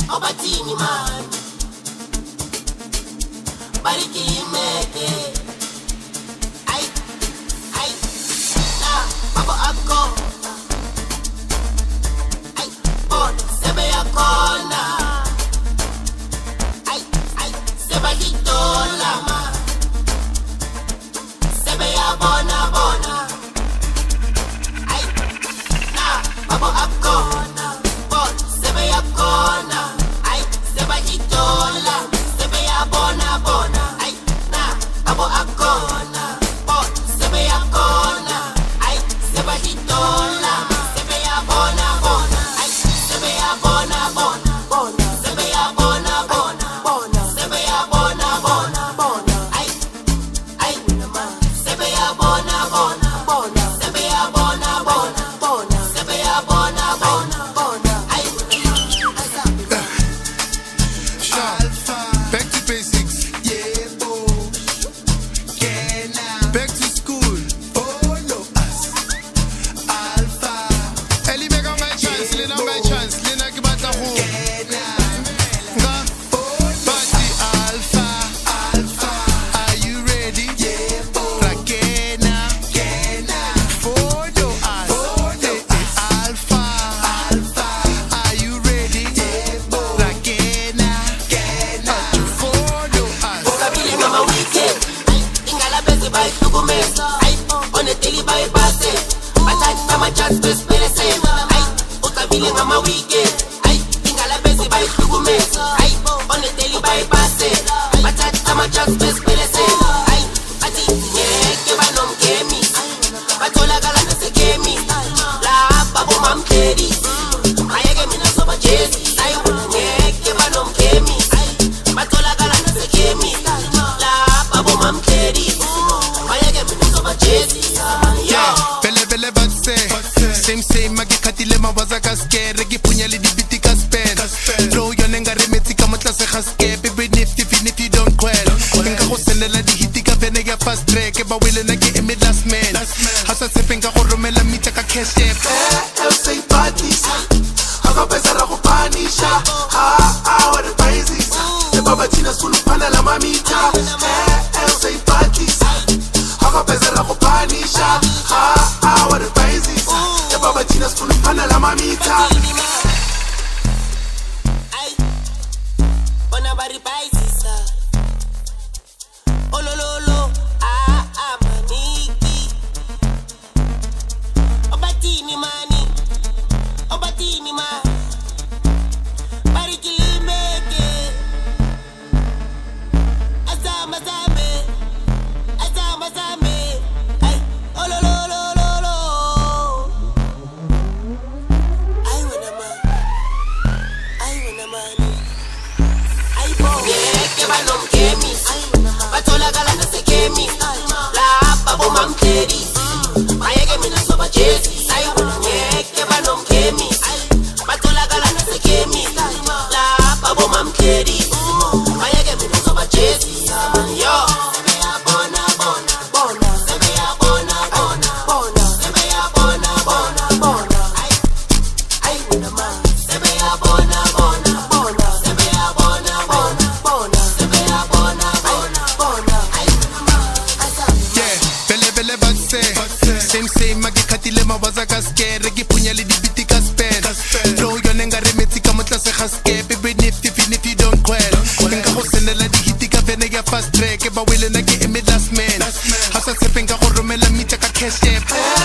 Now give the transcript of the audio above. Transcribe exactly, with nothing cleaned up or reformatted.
Obatini man Bariki meke Ay, ay Na, babo ako Ay, bon, sebe akona Ay, ay, seba hito lama Sebe ya bona bona Ay, na, babo ako Bon, sebe akona Ay, seba hito lama Sebe ya bona bona Ay, na, babo akona Bon, sebe akona Ay, seba hito lama Sebe ya bona bona Ay, sebe ya bona bona Bona, sebe ya bona bona Bona, sebe ya bona bona Bona, ay, ay, nama Sebe ya bona bona Bona, sebe ya bona bona Bona, sebe ya bona bona Bona, ay, Alpha. Back to basics. Yeah, boy. Can I Back to school. follow us? Alpha. Eli beka my chance, lina my chance, lina kibata hu. Can I Nga follow party Alpha. Alpha? Are you ready? Yeah, boy. Rakena. Can I Follow us. Follow Eh, eh, Alpha. Alpha? Are you ready? Yeah, boy. Rakena. Can I To follow us. Ukabili ngama weekend Ay, ingala bezi bayi hlukumeza Ay, oneteli bayi base Bathathi bama chance besipele sema Ay, ukabili ngama weekend Ay, ingala bezi bayi hlukumeza Ay, oneteli bayi base Bathathi bama chance besipele sema Ay, bathi ngeke banomgemi Batholakala nasekemi Lapha bomamdeli Ayeke mina soba jezi Ay, ngeke banomgemi Batholakala nasekemi Lapha bomamdeli Ayeke mina soba jezi Yo Vele vele batse. Same same magikhatile mawaza ka scare ke punya le dibiti ka spend. Throw your nenga remetsi ka motla se ga skep be nifty if you don't quell. Nka go sendela di hit ka vene ya fast track ba wile na ke emi last man. Hasa se penga go romela mita ka cash app. Eh, say parties. Akapesa ra go panisha. Ha, ha, what a crisis. The baba tina sulu pana la mamita. Eh, say parties. Akapesa ra go panisha. Ha, ha, what a crisis. The baba tina sulu pana la mamita. Ay, bona bari paisisa Olololo, ah, ah, maniki Obatini mani, obatini ma Bari kilimeke Azama zame, azama zame Ay, olololololo Ay, wena ma Ay, wena mani Ay, bo ngeke banomgemi Batholakala nasekemi Lapha bomamdeli Ayeke mina soba jezi Ay, ngeke banomgemi Batholakala nasekemi Lapha bomamdeli Ayeke mina soba jezi Yo Sebe ya bona bona Bona Sebe ya bona bona Bona Sebe ya bona bona Bona Ay, ay, wena ma Sebe ya bona bona Bona Sebe ya bona bona Bona Sebe ya bona bona Bona Ay, wena ma Yeah, vele vele batse. Same same magikhatile mawaza ka scare ke punya le dibiti ka spend. Throw your nenga remetsi ka motla se ga skep be nifty if you don't quell. Nka go sendela di hit ka vene ya fast track ba wile na ke emi last man. Hasa se penga go romela mita ka cash app.